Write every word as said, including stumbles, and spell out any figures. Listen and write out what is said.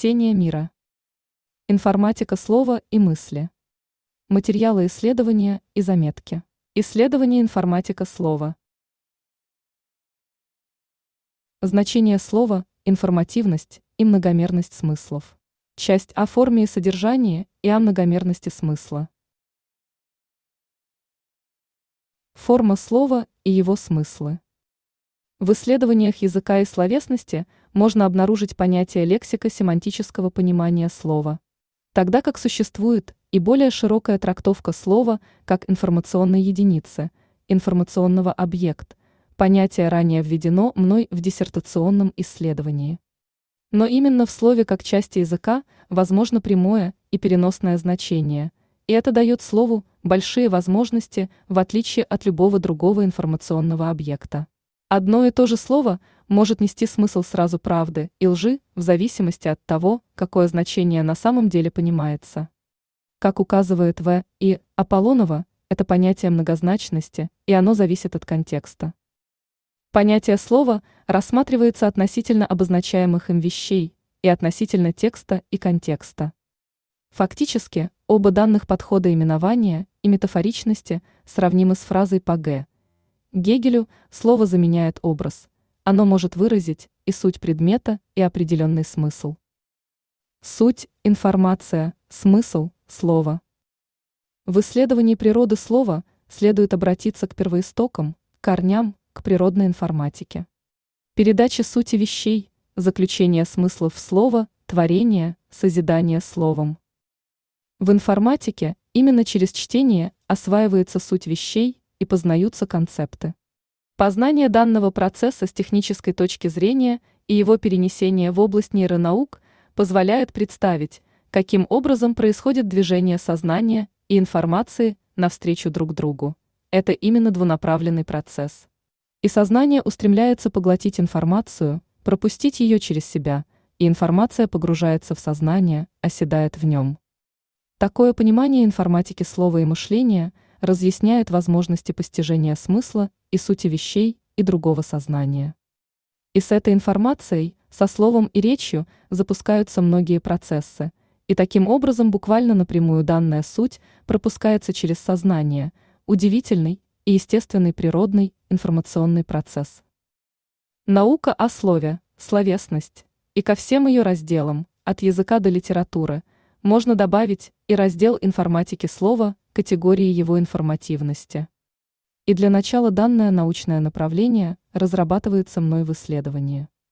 Спасение мира. Информатика слова и мысли. Материалы исследования и заметки. Исследование информатика слова. Значение слова, информативность и многомерность смыслов. Часть о форме и содержании и о многомерности смысла. Форма слова и его смыслы. В исследованиях языка и словесности можно обнаружить понятие лексико-семантического понимания слова, тогда как существует и более широкая трактовка слова как информационной единицы, информационного объекта, понятие ранее введено мной в диссертационном исследовании. Но именно в слове как части языка возможно прямое и переносное значение, и это дает слову большие возможности в отличие от любого другого информационного объекта. Одно и то же слово может нести смысл сразу правды и лжи в зависимости от того, какое значение на самом деле понимается. Как указывает В. И. Аполлонова, это понятие многозначности, и оно зависит от контекста. Понятие слова рассматривается относительно обозначаемых им вещей и относительно текста и контекста. Фактически, оба данных подхода именования и метафоричности сравнимы с фразой по Г. Гегелю слово заменяет образ, оно может выразить и суть предмета, и определенный смысл. Суть, информация, смысл, слова. В исследовании природы слова следует обратиться к первоистокам, корням, к природной информатике. Передача сути вещей, заключение смыслов в слово, творение, созидание словом. В информатике именно через чтение осваивается суть вещей и познаются концепты. Познание данного процесса с технической точки зрения и его перенесение в область нейронаук позволяет представить, каким образом происходит движение сознания и информации навстречу друг другу. Это именно двунаправленный процесс. И сознание устремляется поглотить информацию, пропустить ее через себя, и информация погружается в сознание, оседает в нем. Такое понимание информатики слова и мышления разъясняет возможности постижения смысла и сути вещей и другого сознания. И с этой информацией, со словом и речью запускаются многие процессы, и таким образом буквально напрямую данная суть пропускается через сознание, удивительный и естественный природный информационный процесс. Наука о слове, словесность, и ко всем ее разделам, от языка до литературы, можно добавить и раздел информатики слова, категории его информативности. И для начала данное научное направление разрабатывается мной в исследовании.